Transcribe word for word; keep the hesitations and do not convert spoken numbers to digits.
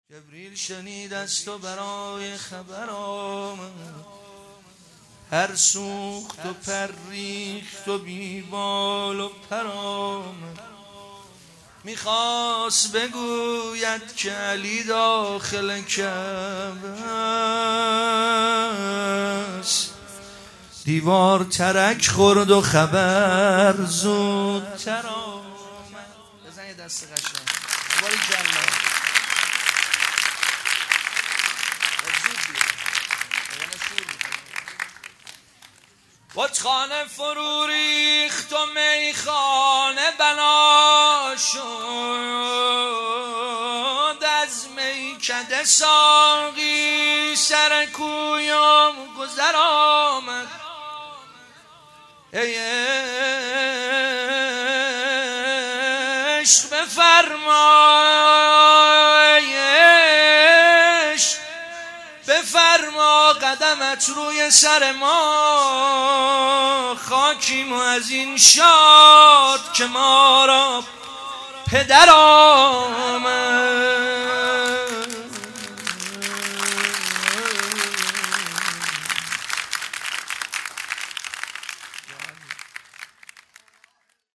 جبریل شنید از تو برای خبر آمد، هر سوخت و پریخت و بیبال و پر آمد. میخواست بگوید که علی داخل کعبه است، دیوار ترک خورد و خبر زودتر آمد. بزن یه دست قشنگ باری جلال. بتخانه فرو ریخت و میخانه بنا شد، از میکده ساقی سر کویم گذر آمد. ای عشق بفرما، ای عشق بفرما، قدمت روی سر ما، خاکیم و از این شاد که ما را پدر آمد.